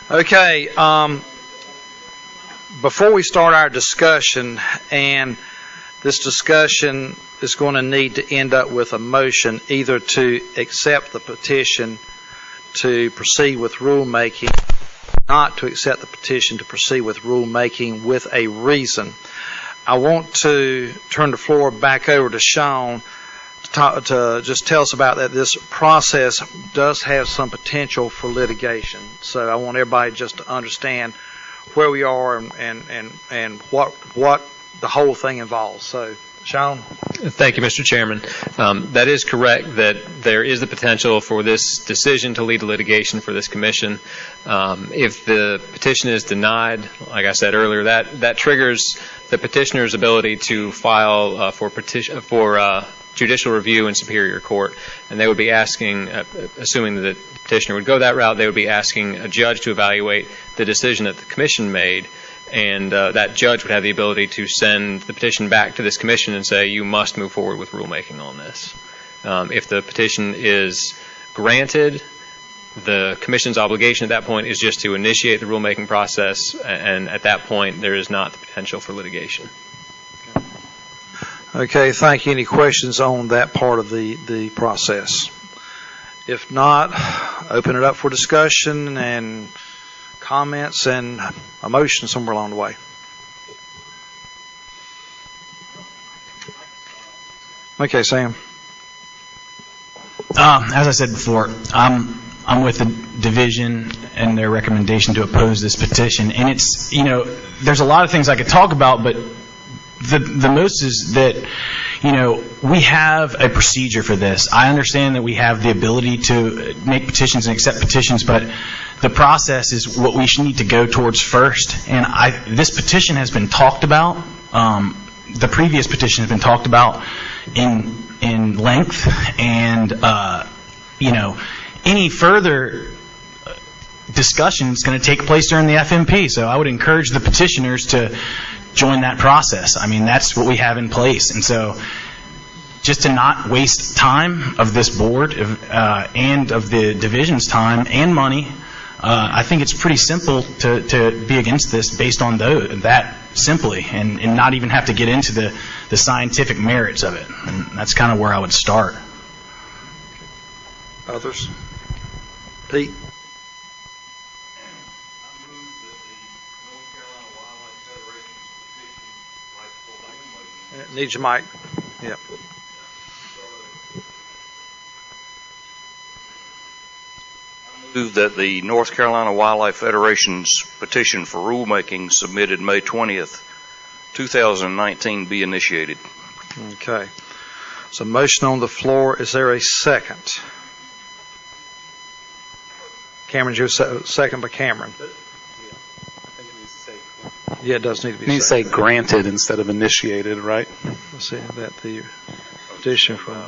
Okay, before we start our discussion, and this discussion is going to need to end up with a motion either to accept the petition to proceed with rulemaking, not to accept the petition to proceed with rulemaking with a reason. I want to turn the floor back over to Sean to just tell us about that. This process does have some potential for litigation, so I want everybody just to understand where we are and what the whole thing involves. So, Sean? Thank you, Mr. Chairman. That is correct that there is the potential for this decision to lead to litigation for this commission. If the petition is denied, like I said earlier, that triggers the petitioner's ability to file for judicial review in Superior Court, and they would be asking, assuming that the petitioner would go that route, they would be asking a judge to evaluate the decision that the commission made, and that judge would have the ability to send the petition back to this commission and say, you must move forward with rulemaking on this. If the petition is granted, the commission's obligation at that point is just to initiate the rulemaking process, and at that point there is not the potential for litigation. Okay, thank you. Any questions on that part of the process? If not, open it up for discussion and comments and a motion somewhere along the way. Okay, Sam. As I said before, I'm with the division and their recommendation to oppose this petition. And it's, there's a lot of things I could talk about, but the most is that, we have a procedure for this. I understand that we have the ability to make petitions and accept petitions, but the process is what we should need to go towards first. And this petition has been talked about. The previous petition has been talked about in length, and any further discussion is going to take place during the FMP. So I would encourage the petitioners to join that process. I mean, that's what we have in place. And so just to not waste time of this board and of the division's time and money, I think it's pretty simple to be against this based on that simply, and not even have to get into the scientific merits of it. And that's kind of where I would start. Others? Pete? Needs your mic. Yep. I move that the North Carolina Wildlife Federation's petition for rulemaking submitted May 20th, 2019 be initiated. Okay. So motion on the floor. Is there a second? Cameron, you second by Cameron. Yeah, it does need to be. You need to say granted instead of initiated, right? Let's see that the petition from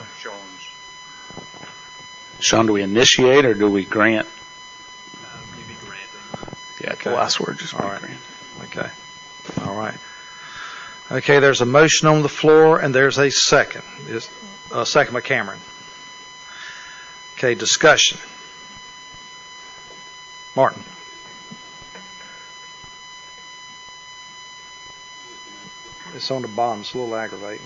Sean, do we initiate or do we grant? Maybe granting. Yeah, okay. The last word just all right. Okay. All right. Okay, there's a motion on the floor and there's a second. A second by Cameron. Okay, discussion. Martin. It's on the bottom. It's a little aggravating.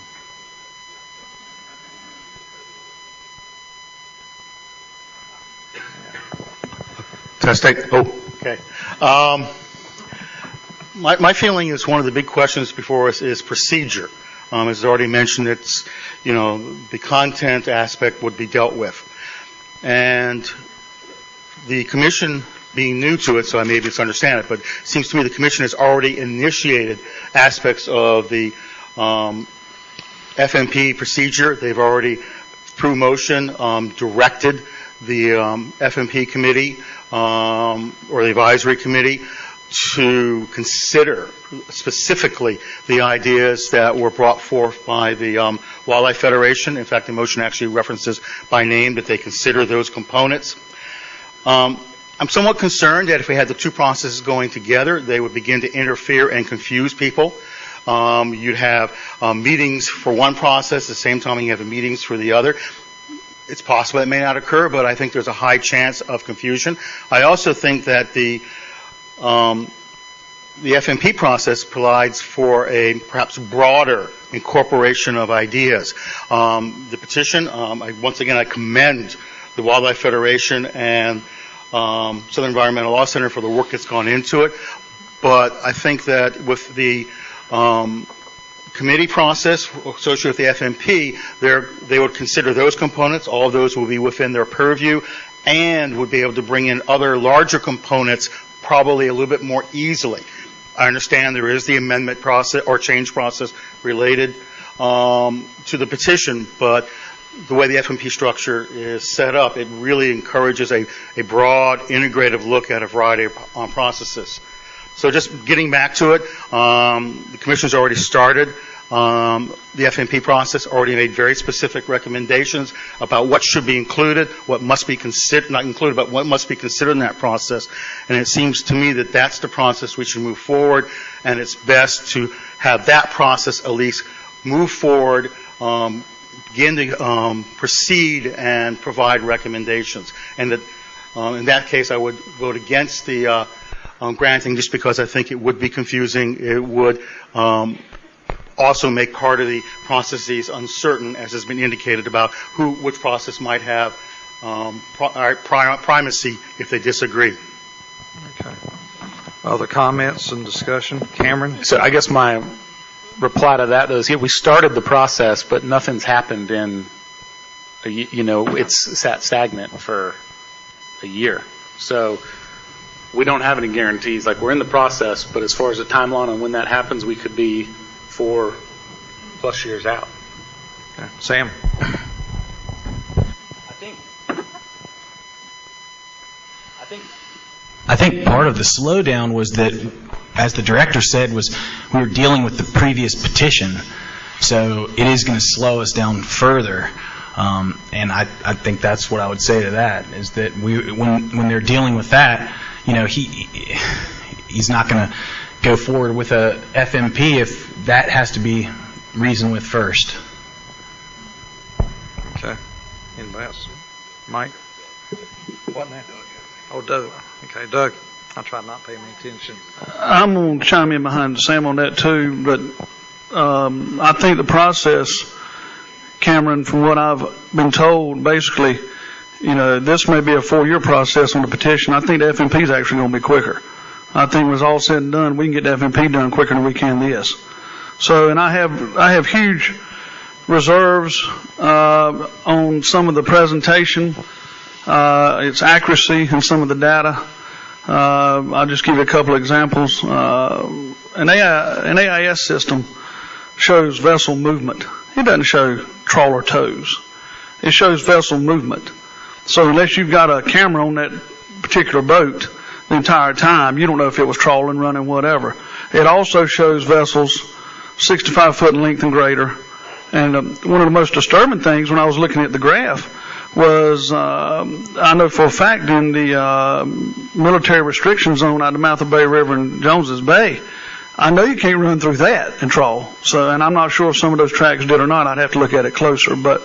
Testing. Oh, okay. My feeling is one of the big questions before us is procedure. As already mentioned, it's, the content aspect would be dealt with. And the commission being new to it, so I may misunderstand it, but it seems to me the commission has already initiated aspects of the FMP procedure. They've already, through motion, directed the FMP committee or the advisory committee to consider specifically the ideas that were brought forth by the Wildlife Federation. In fact, the motion actually references by name that they consider those components. I'm somewhat concerned that if we had the two processes going together, they would begin to interfere and confuse people. You'd have meetings for one process, at the same time you have meetings for the other. It's possible it may not occur, but I think there's a high chance of confusion. I also think that the the FMP process provides for a perhaps broader incorporation of ideas. The petition, once again, I commend the Wildlife Federation and Southern Environmental Law Center for the work that's gone into it. But I think that with the committee process associated with the FMP, they would consider those components. All of those will be within their purview and would be able to bring in other larger components probably a little bit more easily. I understand there is the amendment process or change process related to the petition, but the way the FMP structure is set up, it really encourages a broad, integrative look at a variety of processes. So just getting back to it, the Commission's already started the FMP process, already made very specific recommendations about what should be included, what must be considered, not included, but what must be considered in that process. And it seems to me that that's the process we should move forward, and it's best to have that process at least move forward, begin to proceed and provide recommendations. And that, in that case, I would vote against the granting just because I think it would be confusing. It would also make part of the processes uncertain, as has been indicated about which process might have primacy if they disagree. Okay. Other comments and discussion? Cameron? So I guess my reply to that is, we started the process, but nothing's happened in, it's sat stagnant for a year. So we don't have any guarantees. Like, we're in the process, but as far as the timeline on when that happens, we could be 4+ years out. Okay. Sam? I think part of the slowdown was that, as the director said, was we were dealing with the previous petition, so it is going to slow us down further. And I think that's what I would say to that, is that when they're dealing with that, he's not going to go forward with a FMP if that has to be reasoned with first. Okay. Anybody else? Mike? What now? Oh, Doug. Okay, Doug. I'll try not to pay any attention. I'm going to chime in behind Sam on that too, but I think the process, Cameron, from what I've been told, basically, this may be a 4-year process on the petition. I think the FMP is actually going to be quicker. I think when it's all said and done, we can get the FMP done quicker than we can this. So, and I have huge reserves on some of the presentation, its accuracy, and some of the data. I'll just give you a couple of examples. An AIS system shows vessel movement. It doesn't show trawler tows. It shows vessel movement. So unless you've got a camera on that particular boat the entire time, you don't know if it was trawling, running, whatever. It also shows vessels 65 foot in length and greater. And one of the most disturbing things when I was looking at the graph was, I know for a fact in the military restriction zone out of Mouth of Bay River and Jones's Bay, I know you can't run through that and trawl. So, and I'm not sure if some of those tracks did or not. I'd have to look at it closer. But,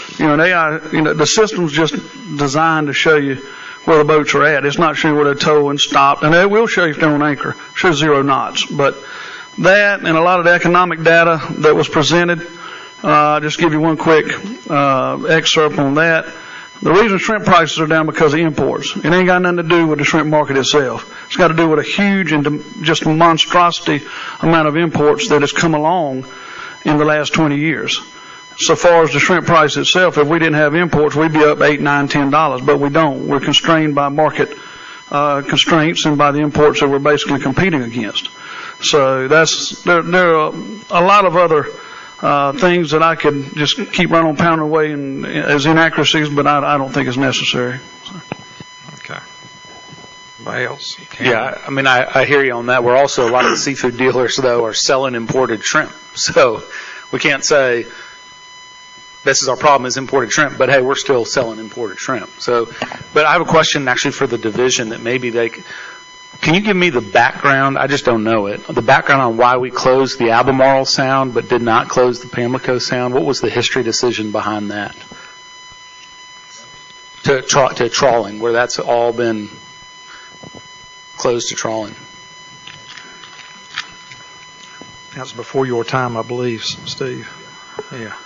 the system's just designed to show you where the boats are at. It's not showing where they're towed and stopped. And it will show you if they're on anchor. It shows 0 knots. But that and a lot of the economic data that was presented, I'll just give you one quick excerpt on that. The reason shrimp prices are down because of imports. It ain't got nothing to do with the shrimp market itself. It's got to do with a huge and just monstrosity amount of imports that has come along in the last 20 years. So far as the shrimp price itself, if we didn't have imports, we'd be up $8, $9, $10, but we don't. We're constrained by market constraints and by the imports that we're basically competing against. So there are a lot of other things that I could just keep running on pounding away as inaccuracies, but I don't think it's necessary. So. Okay. Anybody else? Yeah, I hear you on that. We're also, a lot of the seafood dealers, though, are selling imported shrimp. So we can't say this is our problem is imported shrimp, but hey, we're still selling imported shrimp. So, but I have a question actually for the division that maybe can you give me the background? I just don't know it. The background on why we closed the Albemarle Sound but did not close the Pamlico Sound. What was the history decision behind that? To trawling, where that's all been closed to trawling. That's before your time, I believe, Steve. Yeah.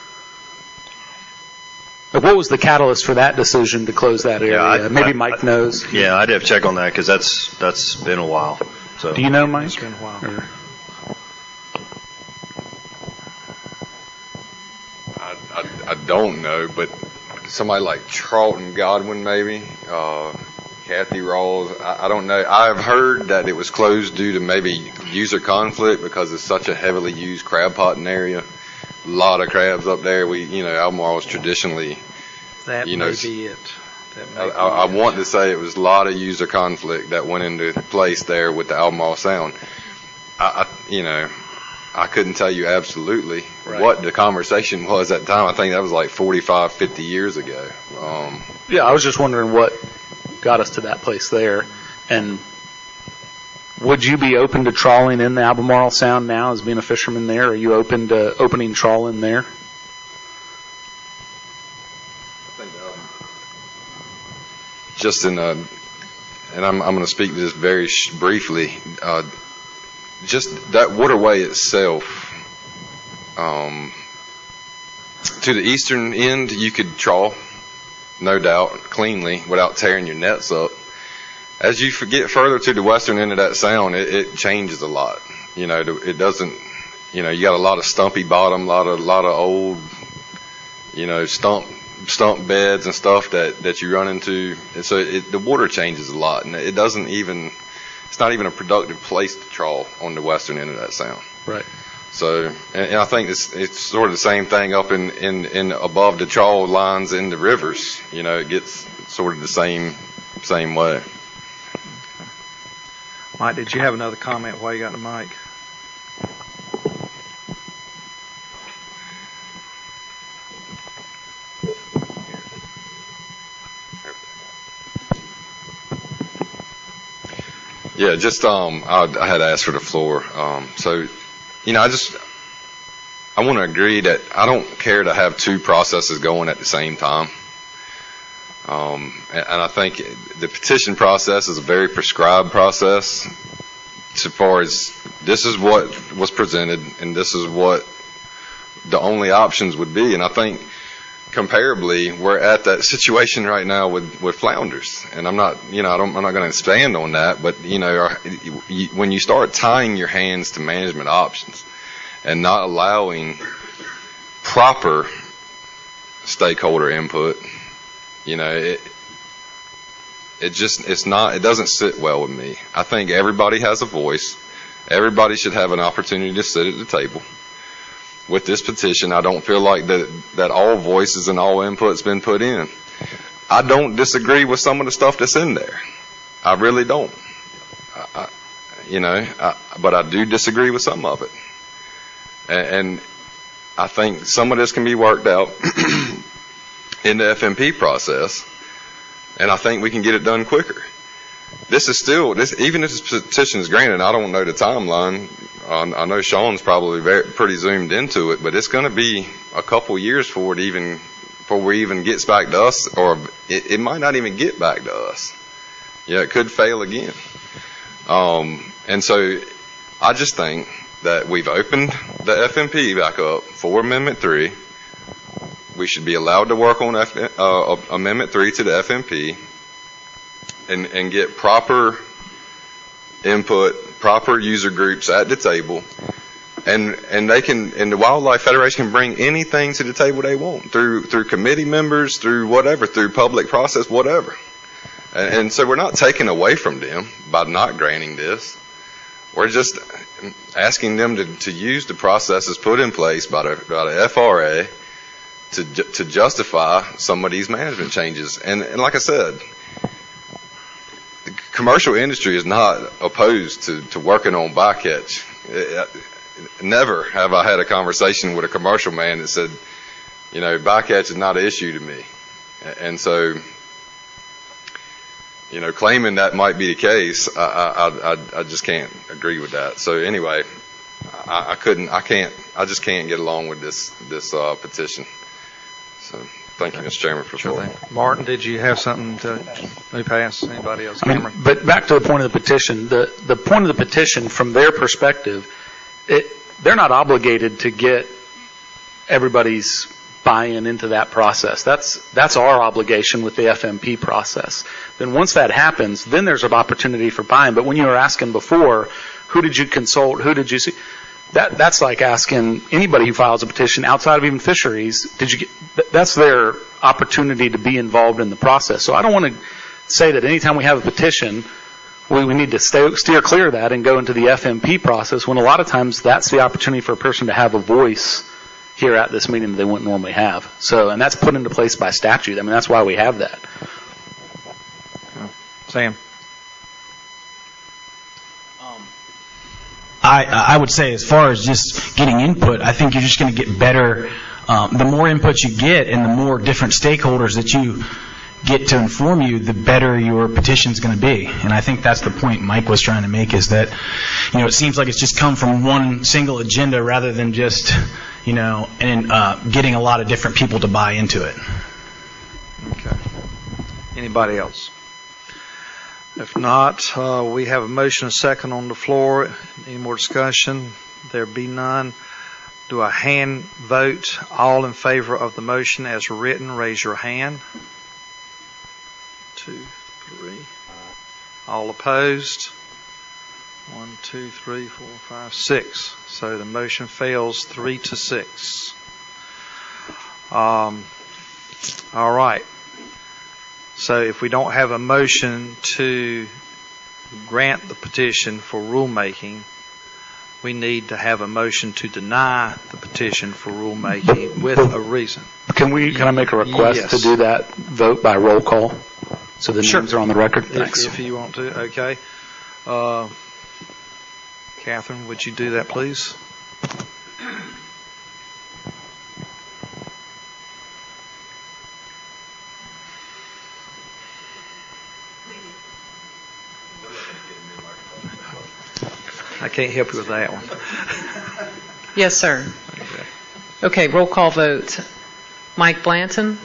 But what was the catalyst for that decision to close that area? Maybe Mike knows. Yeah, I'd have to check on that because that's been a while. So. Do you know, Mike? It's been a while. I don't know, but somebody like Charlton Godwin, maybe, Kathy Rawls, I don't know. I've heard that it was closed due to maybe user conflict because it's such a heavily used crab potting area. A lot of crabs up there. Albemarle is traditionally, That may be it. I want to say it was a lot of user conflict that went into place there with the Albemarle Sound. I couldn't tell you absolutely what the conversation was at the time. I think that was like 45, 50 years ago. Yeah, I was just wondering what got us to that place there. And would you be open to trawling in the Albemarle Sound now as being a fisherman there? Are you open to opening trawl in there? Just and I'm going to speak to this very briefly. Just that waterway itself, to the eastern end, you could trawl, no doubt, cleanly without tearing your nets up. As you get further to the western end of that sound, it changes a lot. It doesn't. You got a lot of stumpy bottom, a lot of old, stump beds and stuff that you run into. And so the water changes a lot, and it doesn't even. It's not even a productive place to trawl on the western end of that sound. Right. So, and I think it's sort of the same thing up in above the trawl lines in the rivers. It gets sort of the same way. Mike, did you have another comment while you got the mic? Yeah, just I had asked for the floor. So, I want to agree that I don't care to have two processes going at the same time. And I think the petition process is a very prescribed process so far as this is what was presented and this is what the only options would be. And I think comparably, we're at that situation right now with flounders, and I'm not going to expand on that, but when you start tying your hands to management options and not allowing proper stakeholder input, it doesn't sit well with me. I think everybody has a voice. Everybody should have an opportunity to sit at the table. With this petition, I don't feel like that all voices and all input's been put in. I don't disagree with some of the stuff that's in there. I really don't. But I do disagree with some of it. And I think some of this can be worked out in the FMP process, and I think we can get it done quicker. This is still, even if this petition is granted, I don't know the timeline. I know Sean's probably pretty zoomed into it, but it's going to be a couple years before we even gets back to us, or it might not even get back to us. Yeah, it could fail again. And so I just think that we've opened the FMP back up for Amendment 3. We should be allowed to work on Amendment 3 to the FMP and get proper input, proper user groups at the table, and the Wildlife Federation can bring anything to the table they want through committee members, through whatever, through public process, whatever. And so we're not taking away from them by not granting this. We're just asking them to use the processes put in place by the FRA to justify some of these management changes. And like I said, the commercial industry is not opposed to working on bycatch. Never have I had a conversation with a commercial man that said, bycatch is not an issue to me. And so, claiming that might be the case, I just can't agree with that. So anyway, I just can't get along with this petition. So Thank you, Mr. Chairman, for the floor. Martin, did you have something to move past? Anybody else? Cameron? But back to the point of the petition. The point of the petition, from their perspective, they're not obligated to get everybody's buy-in into that process. That's our obligation with the FMP process. Then once that happens, then there's an opportunity for buy-in. But when you were asking before, who did you consult? Who did you see? That's like asking anybody who files a petition outside of even fisheries, that's their opportunity to be involved in the process. So I don't want to say that anytime we have a petition, we need to steer clear of that and go into the FMP process, when a lot of times that's the opportunity for a person to have a voice here at this meeting that they wouldn't normally have. So, and that's put into place by statute. I mean, that's why we have that. Sam? I would say, as far as just getting input, I think you're just going to get better. The more input you get and the more different stakeholders that you get to inform you, the better your petition's going to be. And I think that's the point Mike was trying to make, is that, it seems like it's just come from one single agenda rather than just, getting a lot of different people to buy into it. Okay. Anybody else? If not, we have a motion and a second on the floor. Any more discussion? There be none. Do a hand vote. All in favor of the motion as written, raise your hand. 2, 3. All opposed? 1, 2, 3, 4, 5, 6. So the motion fails 3-6. All right. So if we don't have a motion to grant the petition for rulemaking, we need to have a motion to deny the petition for rulemaking with a reason. Can I make a request Yes. to do that vote by roll call? So the names are on the record? Thanks. If you want to, okay. Catherine, would you do that, please? I can't help you with that one. Yes, sir. Okay, roll call vote. Mike Blanton?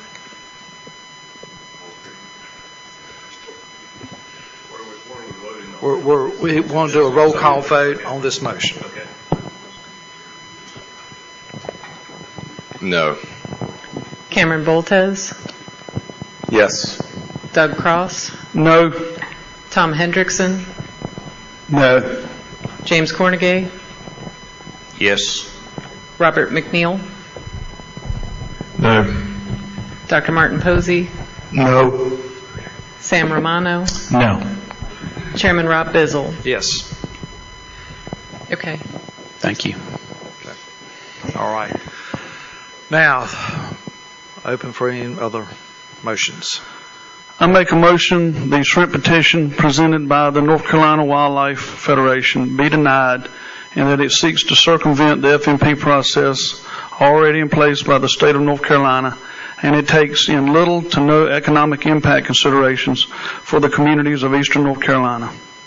We want to do a roll call vote on this motion. No. Cameron Boltez? Yes. Doug Cross? No. Tom Hendrickson? No. James Cornegay? Yes. Robert McNeil? No. Dr. Martin Posey? No. Sam Romano? No. Chairman Rob Bizzle? Yes. Okay. Thank you. All right. Now, open for any other motions. I make a motion the shrimp petition presented by the North Carolina Wildlife Federation be denied, and that it seeks to circumvent the FMP process already in place by the state of North Carolina, and it takes in little to no economic impact considerations for the communities of eastern North Carolina.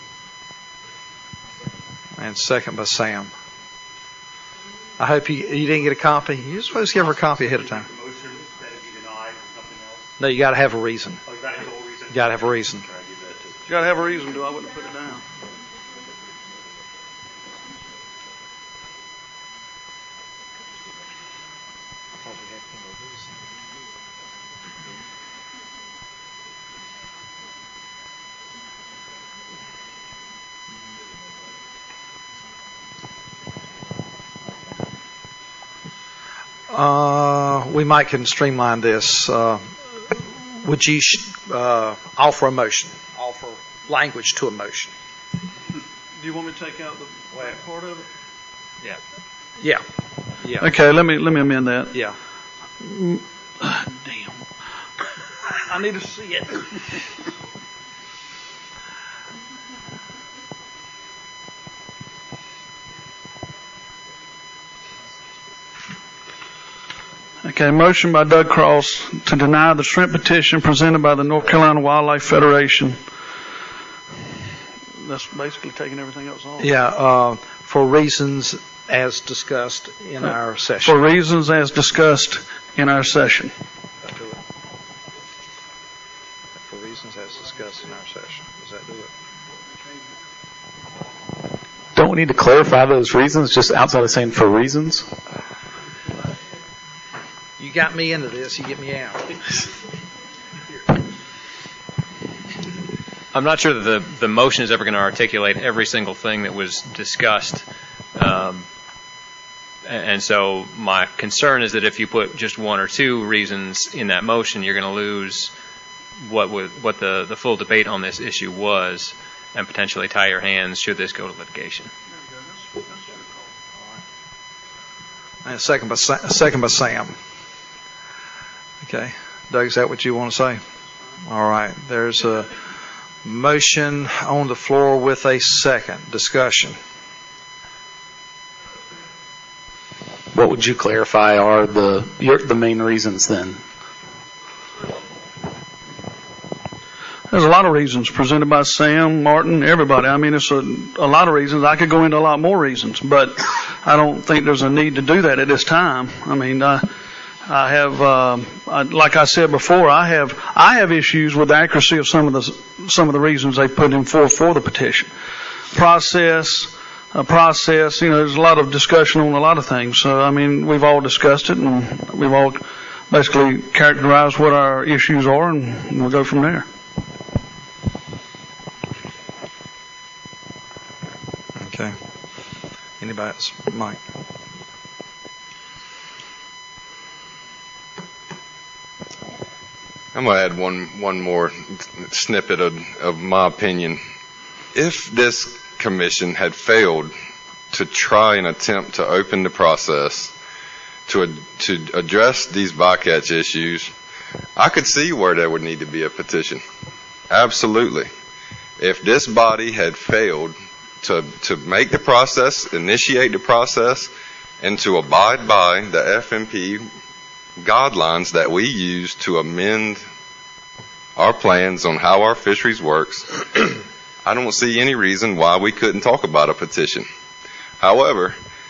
And second by Sam. I hope you didn't get a copy. You're supposed to give her a copy ahead of time. Motion that it be denied or something else? No, you got to have a reason. Oh, you got to have a whole reason? You got to have a reason. You got to have a reason to. I wouldn't put it down. We might can streamline this. Would you offer a motion? Offer language to a motion? Do you want me to take out the back part of it? Yeah. Yeah. Yeah. Okay, let me amend that. Yeah. Damn. I need to see it. Okay, motion by Doug Cross to deny the shrimp petition presented by the North Carolina Wildlife Federation. That's basically taking everything else off. Yeah, for reasons as discussed in our session. For reasons as discussed in our session. was discussed in our session. Does that do it? Don't we need to clarify those reasons just outside of saying for reasons? You got me into this, you get me out. I'm not sure that the motion is ever going to articulate every single thing that was discussed. And so my concern is that if you put just one or two reasons in that motion, you're going to lose what the full debate on this issue was and potentially tie your hands should this go to litigation. And second by Sam. Okay. Doug, is that what you want to say? All right. There's a motion on the floor with a second. Discussion. What would you clarify are the main reasons then? There's a lot of reasons presented by Sam, Martin, everybody. I mean, it's a lot of reasons. I could go into a lot more reasons, but I don't think there's a need to do that at this time. I mean, I have, like I said before, I have issues with the accuracy of some of the reasons they put in for the petition. Process, there's a lot of discussion on a lot of things. So, I mean, we've all discussed it and we've all basically characterized what our issues are and we'll go from there. Okay. Anybody else? Mike. I'm going to add one more snippet of my opinion. If this commission had failed to try and attempt to open the process to address these bycatch issues, I could see where there would need to be a petition. Absolutely. If this body had failed to make the process, initiate the process, and to abide by the FMP guidelines that we use to amend our plans on how our fisheries works, I don't see any reason why we couldn't talk about a petition. However,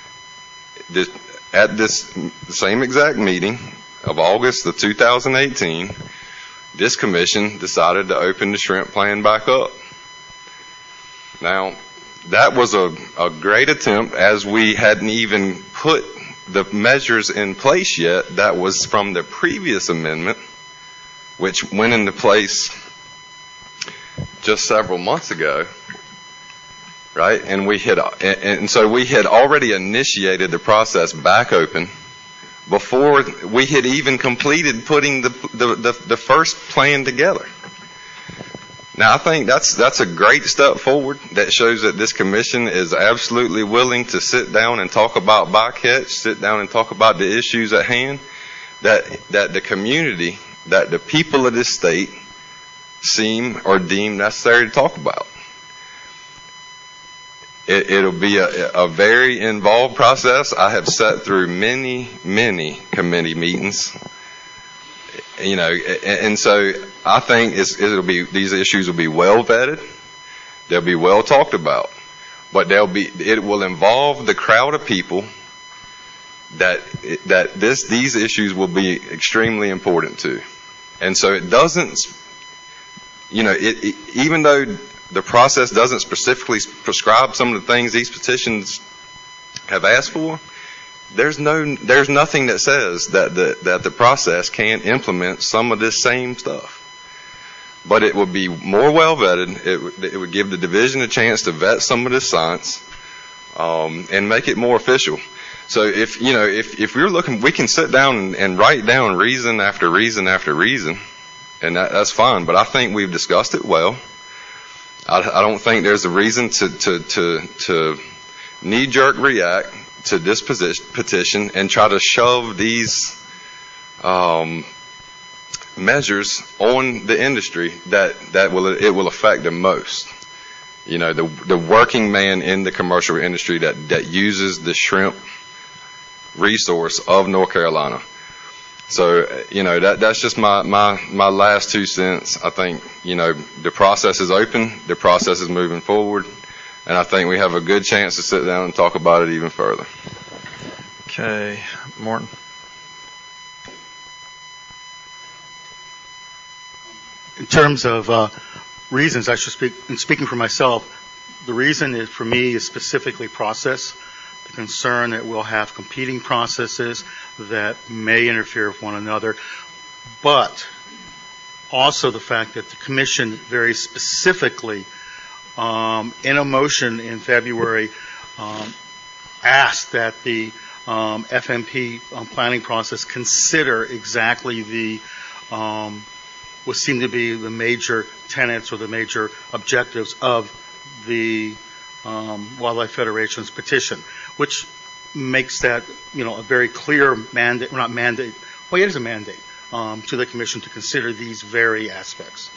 at this same exact meeting of August of 2018, this commission decided to open the shrimp plan back up. Now, that was a great attempt, as we hadn't even put the measures in place yet. That was from the previous amendment, which went into place just several months ago, right? And so we had already initiated the process back open before we had even completed putting the first plan together. Now, I think that's a great step forward that shows that this commission is absolutely willing to sit down and talk about bycatch, sit down and talk about the issues at hand that the community, that the people of this state seem or deem necessary to talk about. It'll be a very involved process. I have sat through many committee meetings, and so I think these issues will be well vetted. They'll be well talked about, but it will involve the crowd of people that these issues will be extremely important to. And so it doesn't, even though the process doesn't specifically prescribe some of the things these petitions have asked for, there's nothing that says that the process can't implement some of this same stuff. But it would be more well vetted. It would give the division a chance to vet some of this science and make it more official. So if we're looking, we can sit down and write down reason after reason after reason, and that's fine. But I think we've discussed it well. I don't think there's a reason to knee-jerk react to this petition and try to shove these measures on the industry that will affect the most. The working man in the commercial industry that uses the shrimp resource of North Carolina. So, that's just my last 2 cents. I think, the process is open, the process is moving forward, and I think we have a good chance to sit down and talk about it even further. Okay, Morton. In terms of reasons, I should speak, and speaking for myself, the reason is, for me, is specifically process. The concern that we'll have competing processes that may interfere with one another, but also the fact that the Commission very specifically, in a motion in February, asked that the FMP planning process consider exactly the what seem to be the major tenets or the major objectives of the Wildlife Federation's petition, which makes that, a very clear mandate, not mandate, well, it is a mandate to the Commission to consider these very aspects.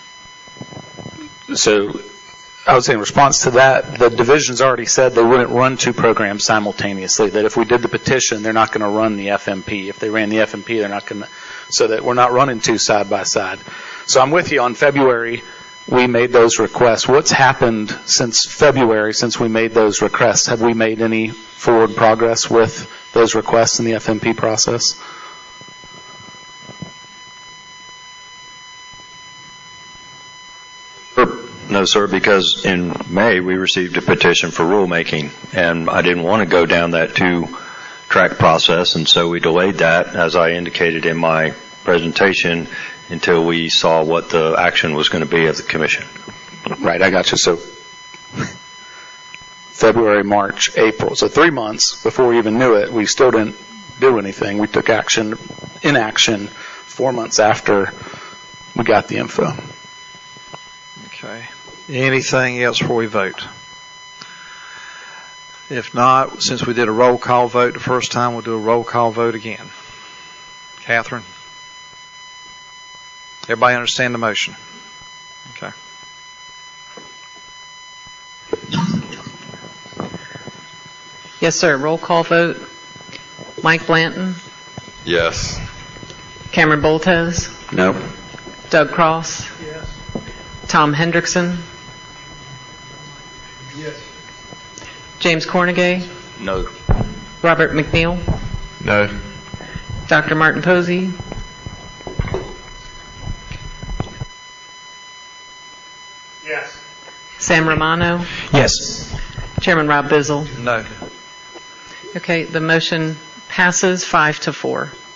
So I would say in response to that, the division's already said they wouldn't run two programs simultaneously, that if we did the petition, they're not going to run the FMP. If they ran the FMP, they're not going to, so that we're not running two side by side. So I'm with you. On February, we made those requests. What's happened since February, since we made those requests? Have we made any forward progress with those requests in the FMP process? No, sir, because in May we received a petition for rulemaking, and I didn't want to go down that two-track process, and so we delayed that, as I indicated in my presentation, until we saw what the action was going to be of the Commission. Right, I got you. So February, March, April. So 3 months before we even knew it, we still didn't do anything. We took action, inaction, 4 months after we got the info. Okay. Anything else before we vote? If not, since we did a roll call vote the first time, we'll do a roll call vote again. Catherine? Everybody understand the motion? Okay. Yes, sir. Roll call vote. Mike Blanton? Yes. Cameron Boltez? No. Doug Cross? Yes. Tom Hendrickson? Yes. James Cornegay? No. Robert McNeil? No. Dr. Martin Posey? Yes. Sam Romano? Yes. Chairman Rob Bizzle? No. Okay, the motion passes 5-4.